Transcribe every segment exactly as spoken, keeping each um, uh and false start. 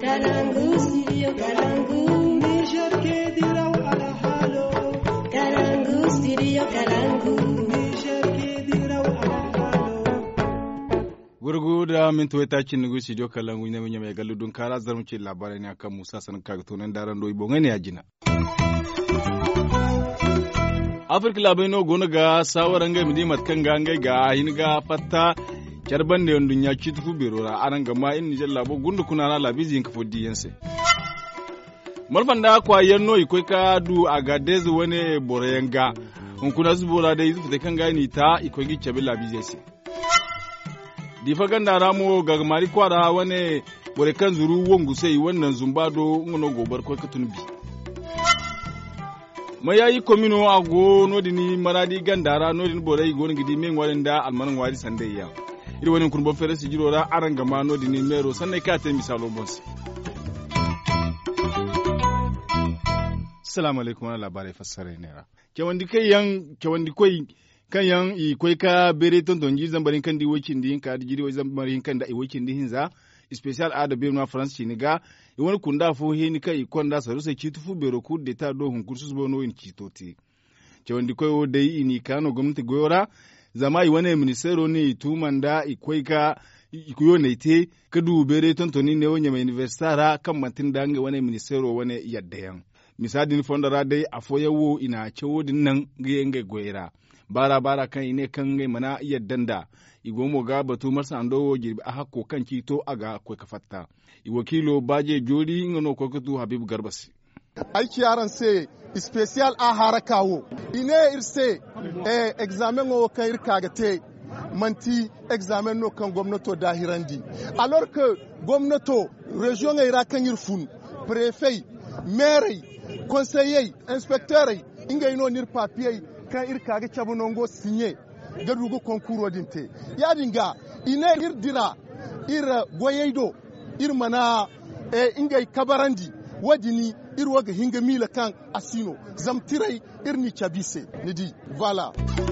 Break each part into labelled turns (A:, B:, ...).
A: Kalangu, studio Kalangu. Niger ke diraw ala halo. Kalangu, studio Kalangu. Niger ke diraw ala halo.
B: Gurgu da min to ta cin nugu studio Kalangu ne mun mai gallu dun kara zarmu ce labarai ne akan Musa sanin kaga to nan daren doyi bonga ne ya jina. Afirka labai no gona ga sawaran ga midi matkan ga ngai ga hin ga fatta kyarban da yandun ya ci tufu berora aran gama in Nijar labo gundu kuna na labizi yin kafo diyanse. Marfan da kwa yanno ikoi ka du a ga dezu wani borayen ga un kuna su bora da yuzu fita kan gani ta ikoi gi chabe labizi se. Difa ganda ramo ga mari kwara wani bore kan zuru wongu sai wannan zumbado ngono gobar koi ka tunbi. Mayayi komino ago nodini maradi gandara nodini borai gon gidi men walinda almanan wari sandayya. Iri wani kurban fere su jiro ra aran gama no dini mero sannan ka ta misalo bons. Assalamu alaikum wa labarai fassara ne ra. Ke wandi kai yan ke wandi koi kan yan i koi ka bere ton ton jizan barin kan di wakin di ka jiri wai zan barin kan da i wakin di hinza special a da be na France ni ga i wani kunda fo he ni kai konda saru sai kitufu bero ku de ta do hun kursus bono in kitoti. Ke wandi koi o dai ini kano gwamnati goyora zama i wane ministero ne tumanda ikwai ka ikuyo ne te ka dubere tontoni ne wanya mai universitara kan matin da nga wane ministero wane yadda yan misadi ni fondara dai afo yawo ina cewo din nan ga nga goyera bara bara kan ine kan ngai mana yaddan da igomo ga batu marsa ando girbi a hakko kan kito aga ko kafatta i wakilo baje jodi ngono ko kutu habib garbasi
C: aiki yaran sai special a harakawo ine irse eh examen o kan irka ga te manti examen no kan gwamnato dahirandi alors que gwamnato region ira kan irfun préfet maire conseiller inspecteur inga ino nir papier kan irka ga cabunongo signé ga dugu concours dinte ya dinga ine irdira ir goyeido ir mana eh inga kabarandi wajini irwa ga hinga mila kan asino zamtirai irni chabise nidi vala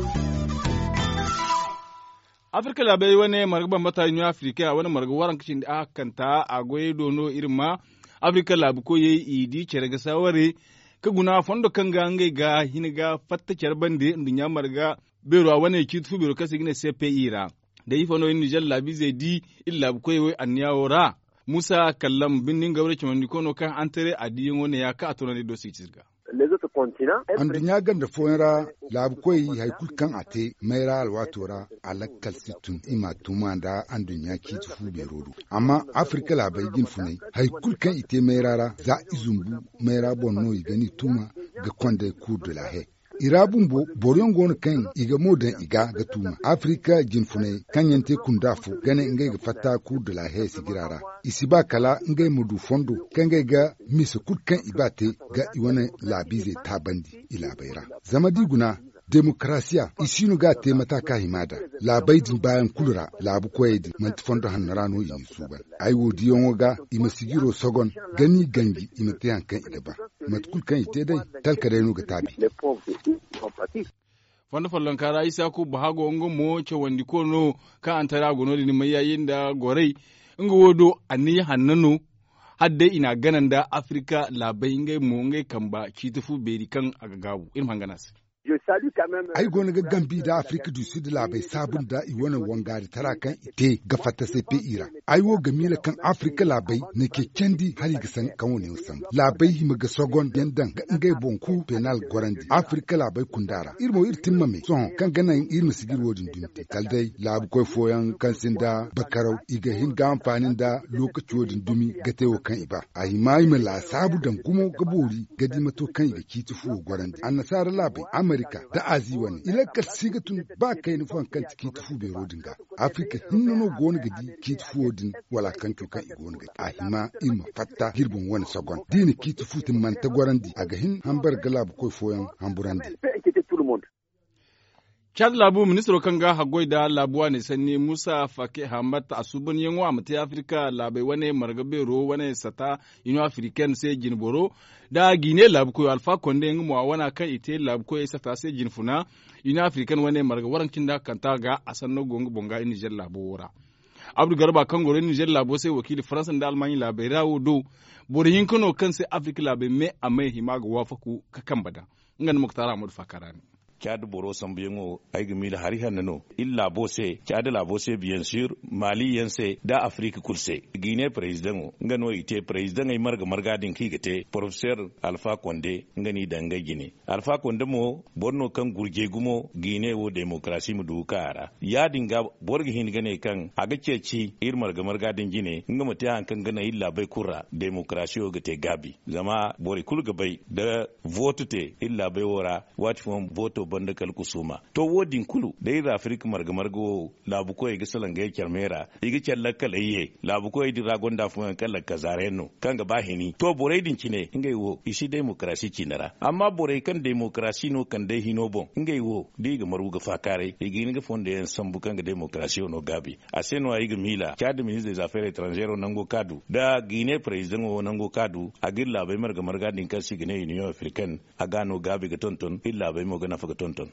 B: Afrika labai wani margaban mata New Africa wani margaban waran kishin da aka kanta a goye dono irin ma Afrika labu ko yayi idi cere ga saware ka guna fondo kan ga ngai ga hiniga fatta bande dunya marga bero wani kitu bero kasi gine C P I ra da yi fono Niger labi zai di illa bu ko yayi anniyawora Musa kallam binnin gaure kimandi kono kan antere adiyin wani ya ka atona ne dosi tirga.
D: An dunya ganda fonra labu koyi haikul kan ate maira alwatora alakkal situn ima tuma da an dunya ki tufu berodu. Amma Afrika labai gin funai haikul kan ite mairara za izumbu maira bonno igani tuma ga kwanda ku de la he. Irabun bo boryon gon kan iga modan iga ga tuma Afrika jinfunai kan yante kundafu gane ngai ga fata ku de la he sigirara isiba kala ngai mudu fondo kan ngai ga misu kutkan ibate ga iwane labize tabandi ila baira zama diguna demokrasiya isinu ga te mata ka himada labai din bayan kulura labu koyedi manti fondo hannarano yi suban ai wodi yonga imasigiro sogon gani gangi imate yankan idaba matkul kan ite dai talka dai no ga tabi
B: Fondo fallon kara isa ku bahago ngo mo ce wandi ko no ka antara gono ni mai yayin da gorei ngo wodo ani hannano hadde ina ganan da Afrika labai ngai mo ngai kamba kitufu beri kan agagabu in hanganas
D: ai gona ga gambi da Afrika du Sud labai sabun da iwana wangari tara kan ite ga fata sai pe ira ai wo gamila kan Afrika labai ne ke kendi hali ga san kan woni san labai hima ga sogon yandan ga ngai bonku penal gorandi Afrika labai kundara irmo irtin mame son kan ganan irmi sigir wodin dunte kaldai labu koy foyan kan sinda bakarau iga hin ga amfanin da lokaci wodin dumi ga tewo kan iba ai mai mala sabu dan gumo gabori gadi mato kan iga kitufu gorandi annasara labai Amerika da azi wani ilakar sigatun ba kai nufan kan ki tufu be rodin ga Afrika hinno gona gadi ki tufu wodin wala kan to kan igona gadi a hima ima fatta girbin wani sagon dini ki tufu tin man ta gorandi aga hin hambar galab koy foyan hamburandi
B: Chad labu ministro kanga hagoi da labuwa ne sanni Musa Fake Hamad asubun yanwa mata Afrika labai wane margabero wane sata ino African sai jinboro da Gine labu ko Alpha Konde ngi mo wana kan ite labu ko sata sai jinfuna ino African wane marga waran kinda kanta ga asanno gongo bonga Niger labu wora Abdu Garba kan gore Niger labo sai wakili Faransa da Almanya labai rawo do bore hinkano kan sai Afrika labai me amai himaga wafaku ka kan bada ngan Muktara Ahmad Fakarani
E: Chad boro sambiyengo aigmi la hari hanano illa bose Chad la bose bien sûr Mali yense da Afrique kulse Guinée président ngano ite président ay marga marga din kigete professeur Alpha Condé ngani danga Guinée Alpha Condé mo bonno kan gurje gumo Guinée wo démocratie mu dukara ya dinga borgi hin gane kan aga ceci ir marga marga din Guinée ngama ta kan gana illa bai kurra démocratie o gate gabi zama bori kulga bai da vote te illa bai wora wat fon vote banda kal kusuma to wodin kulu dai da Afrika marga margo labu ko yi gisalan ga kyarmera yi kyalla kalaye labu ko yi ragon da fun kala kazareno kanga bahini to borai din cine ingai wo isi demokrasi cinara amma borai kan demokrasi no kan dai hino bon ingai wo diga maru ga fakare yi gini ga fonde yan sambu kanga demokrasi no gabi aseno ayi ga mila Chad ministre des affaires étrangères nango kadu da Guinée président wo nango kadu agilla bai marga marga din kan sigine Union Africaine agano gabi ga tonton illa bai mo ga nafa ga tonton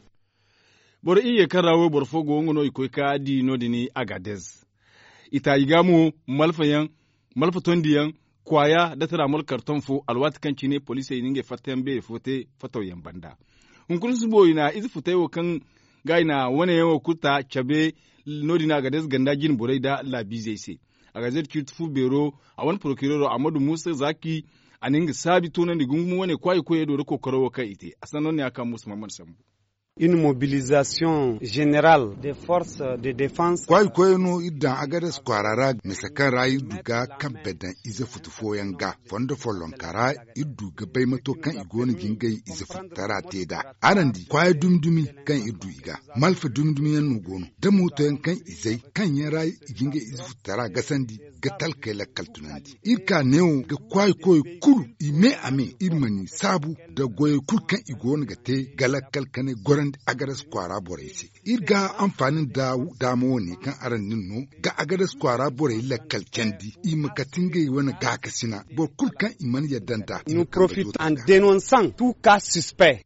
B: bor iye karawo bor fogo ngono ikoy ka di no dini Agadez ita yigamu malfayan malfatondiyan kwaya da tara mul karton fo alwat kanci ne police ninge fatten be fote fatoyen banda hunkun su boyina izi futayo kan gaina wane yawo kuta chabe no dini Agadez ganda jin borai da labize se Agadez kitfu bero a wani procureur Amadu Musa Zaki aninga sabi tonan di gungumu wane kwayi koye do ko korowo kai ite asanon ne aka musu mamman sambu
F: une mobilisation générale des forces de défense.
D: Kwai koyeno idan Agadez kwarara misakan rayi duga kan bedan ize futufoyan ga fondo folon kara iduga bai mato kan igoni gingai ize futara teda arandi kwai dumdumi kan idu iga malfa dumdumi yan nugono da motoyan kan izai kan yan rayi gingai ize futara gasandi ga talkela kaltunandi irka neo ga kwai koy kulu ime ame irmani sabu da goye kulkan igoni ga te galakal kane goran Agadez kwara bore isi irga amfanin da damo ne kan aran ninno ga Agadez kwara bore la kalkendi i makatinge wani ga kasina bo kulkan iman yadanta
F: nous profite en dénonçant tout cas suspect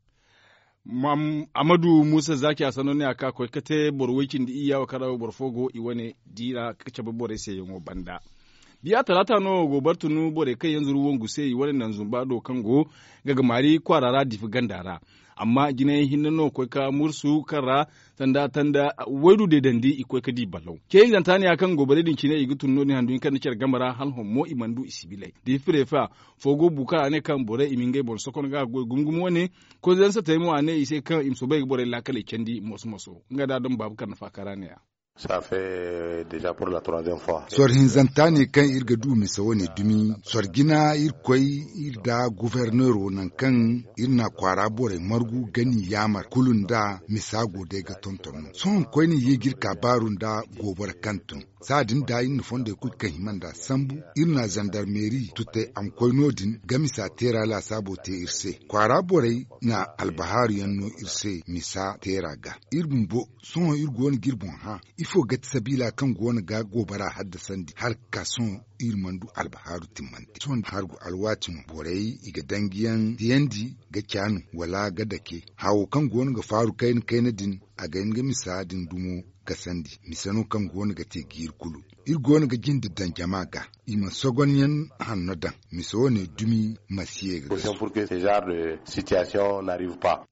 B: Mam Amadu Musa Zaki asanone aka ko kate borwekin di iya wa karawo borfogo i wane dira kace bore sai yango banda biya talata no gobartunu bore kai yanzu ruwan guse i wani nan zumbado kango gaga mari kwarara difi gandara amma gine hinno ko ka mursu kara tanda tanda waidu de dandi iko ka di ballau ke yin zantani akan gobare din kine igutun no ni handu kan cer gamara hal hommo imandu isibilai di frefa fogo buka ne kan bore imingai bol sokon ga gumgum wone ko zan sa taymo ane ise kan imso bai bore la kale kendi mos moso ngada don babu kan fakara ne ya
E: Ça fait déjà pour la troisième fois.
D: Sor hinzantani kan irga du misawone dumi sor gina ir koy irda gouverneur nan kan irna kwara bore margu gani yamar kulunda misago de ga tonton son koy ni yigir kabarun da gobar kantun sadin da yin fonde kul kan himanda sambu irna gendarmerie tutte am koy nodin gamisa tera la sabo te irse kwara bore na albahari yanno irse misa teraga irbumbo son irgon girbon ha ifo gat sabila kan gona ga gobara haddasandi har kason irmandu albaharu timmanti son hargu alwatin borai iga dangiyan diyandi ga kyanu wala ga dake hawo kan gona ga faru kain kainadin a ga inga misadin dumo ga sandi misano kan gona ga te gir kulu ir gona ga jindi dan jamaga ima sogonyan hannodan miso ne dumi masiyega
E: pour que ce genre de situation n'arrive pas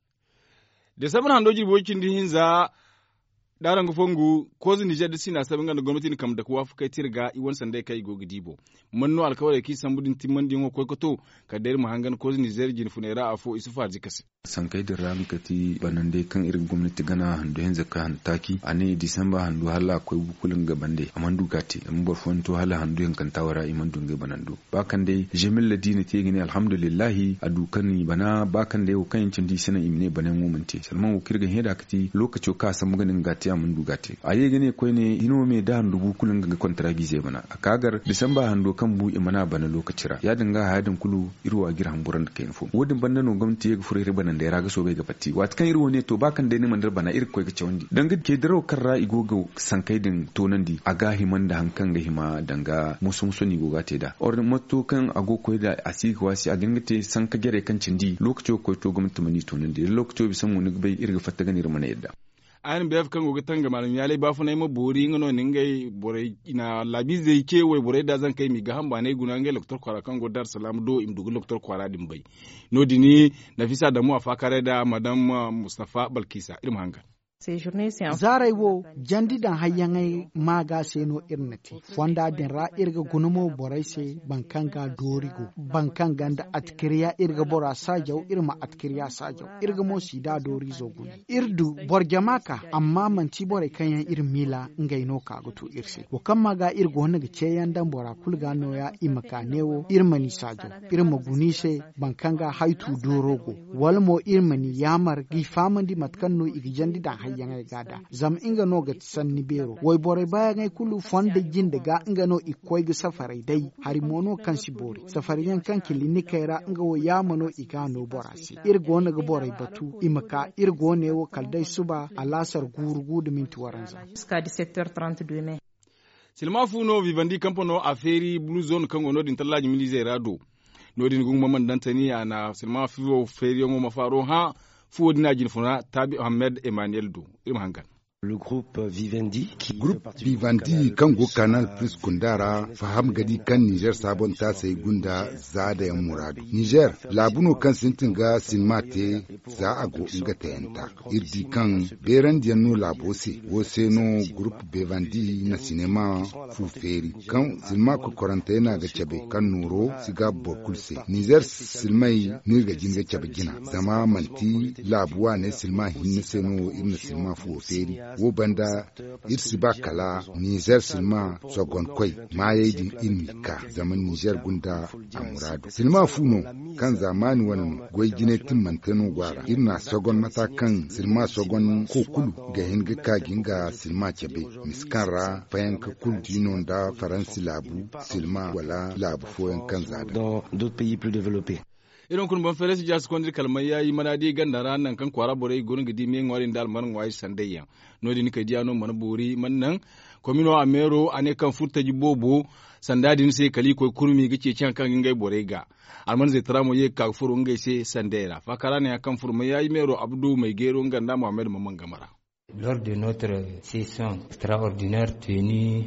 B: de saban handoji bokin dihinza daran gufongu ko zin Niger da sina sabin ga gwamnati ne kam da kuwa fukai tirga i won sanda kai go gidibo manno alkawari ki sambudin timman din ko ko ka der mu hangan ko zin Niger jin funera afo isufa jikasi
G: san kai da ram kati banande kan irin gwamnati gana hando yanzu ka hantaki ane Disamba hando hala akwai bukulin gabande amandu gati an bar fonto hala hando yan kan tawara iman dunga banando bakan dai jamil ladina te gine alhamdulillah adukan bana bakan dai kan cin di sanan imne banan mumente salman ukirga heda kati lokaci ka san maganin gati amandu gati aye gane koi ne hino me da hando bukulin ga kontragi zai bana akagar Disamba hando kan bu imana bana lokacira ya dinga hadin kulu irwa girhan buran da kai fo wodin bandano gwamnati ya fure bana da ya raga so bai ga fatti wat kan irwo ne to bakan da ne mandar bana ir koy ga cewandi dan gid ke daro kan ra igo ga sankai din tonan di aga himan da hankan ga hima danga musum suni go gate da or motto kan ago koy da asiki wasi a gangate sanka gere kan cindi lokaci koy to gwamnati mani tonan di lokaci bi san mun bai irga fatta ganir mana yadda
B: an bef kan goga tanga malam yale ba fu nay mo bori ngono ningai borai ina labi zai ke wai borai da zan kai mi ga hamba ne guna ngai doktor kwara kan go dar salam do im dugu doktor kwara din bai no dini nafisa da mu afakare da madam Mustafa Balkisa irin hanga
H: zarai wo jandidan hayyangai maga seno irnati fonda din ra irga gunumo borai se bankanga dorigo bankanga da atkiriya irga bora sajau irma atkiriya sajau irga mo sida dori zo guni irdu borjamaka amma manci borai kanyan irin mila ngaino ka gutu irse wo kan maga irgo wona ga ceyan dan bora kulga no ya imaka newo irmani sajau irma guni se bankanga haitu dorogo walmo irmani yamar gi famandi matkanno igi jandidan yangai gada zam inga no ga sanni bero wai bore baya ngai kulu fonde jinde ga inga no ikoi ga safarai dai hari mono kan si bore safari yan kan kilini kaira inga wo yamano igano borasi irgo na ga bore batu imaka irgo ne wo kaldai suba alasar gurgu da minti waranza
I: jusqu'à dix-sept heures trente-deux mai
B: silma funo vivandi kampono aferi blue zone kan wono din tallaji milize rado no din gungu man dantani ana silma fuo feri ngo mafaro ha Fodina Jinfuna Tabi Ahmed Emmanuel Do irin hangan.
J: Le groupe Vivendi qui
D: groupe Vivendi kan go Canal Plus Kundara faham gadi kan Niger sabon ta sai gunda za da yan muradu Niger labuno kan sintin ga silmate za a go inga tayanta irdi kan beran dianno labose wose no groupe Vivendi na cinema fuferi kan silma ko quarantaine ga chabe kan nuro siga bokulse Niger silmai ni ga jinga chabe gina zama manti labuwa ne silma hinne seno inna silma fuferi wo banda irsi ba kala Niger silma sogon koi ma yayin ilmi ka zaman Niger gunda a muradu silma funo kan zamani wannan goyi gine tin mantano gwara irna sogon matakan silma sogon ko kulu ga hinga ka ginga silma kebe miskara fayan ka kul dinon da faransi labu silma wala labu foyan kan zada
J: dans d'autres pays plus développés.
B: Iron kun ban fere ja secondary kalmai yayi manadi ganda ranan kan kwara bore gon gidi men warin dal man wai sandayya no di nika diano man bori man nan komino amero ane kan furta jibobo sandadi sai kali ko kurmi gice can kan ngai bore ga alman zai tramo ye ka furu ngai sai sandera fakara ne kan furu mai yayi mero abdu mai gero ganda muhammad mamman gamara.
K: Lors de notre session extraordinaire tenue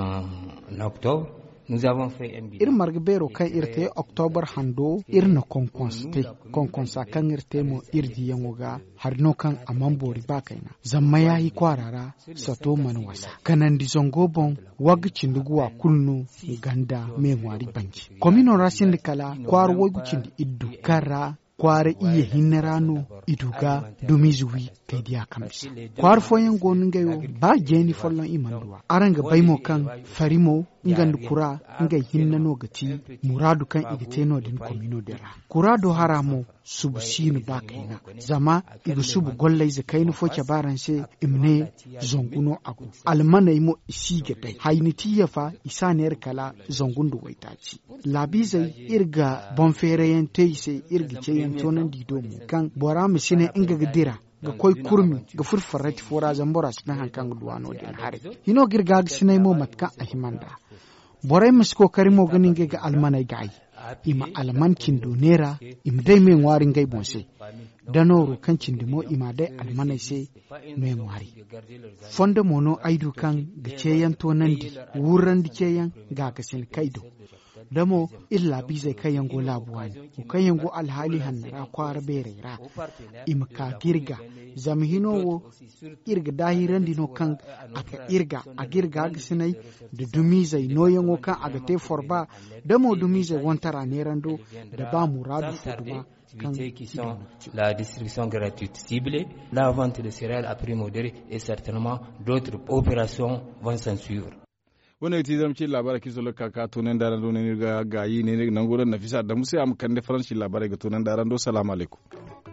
K: en octobre, nous avons fait un bilan.
H: Ir margbero kan irte October hando irna konkonste konkonsa kan irte mo irdi yangoga harno kan amambori bakaina zamma yayi kwarara sato man wasa kanan di zongo bon wag cinduguwa kulnu ganda me ngwari banci komino rasin kala kwar wogu cindi iddu kara kware iye hinnerano iduga dumizuwi kaidiya kamsi kwar foyen gonu ngayo ba jeni follon imanduwa aranga baymo kan farimo ngandu kura nga hinnano gati muradu kan igiteno din komino dera kurado haramo subu sinu bakaina zama igu subu gollai zakainu fo cabaranse imne zonguno agu almana imo isige dai hainiti yafa isaner kala zongundu waitaci labizai irga bonfereyen teise irga ceyen tonan didomu kan bora misine inga gidira ga koy kurmi ga furfarati fora zambora sina hankan duwano den hare hino girga sinai mo matka ahimanda borai misko karimo ganin ga almanai gai ima alman kindo nera im dai men warin gai bonse danoro kan cindimo ima dai almanai se men wari fonda mono aidu kan giceyan to nandi wuran diceyan ga kasin kaido damo illa bi zai kayan go labuwani ko kayan go alhali hannara kwara berera imka girga zamhinowo irga dahiran dino kan aka irga a girga gisinai da dumizai noyango kan aga te forba damo dumizai wantara nerando da ba muradu fuduma
K: qui sont la distribution gratuite ciblée, la vente de céréales à prix modéré et certainement d'autres opérations vont s'en suivre.
B: Wannan ita zama ce labarai kiso lokaka ka tunan da rando ne ga gayi ne nan gurin Nafisa da Musa am kan da faranshi labarai ga tunan da rando. Assalamu alaikum.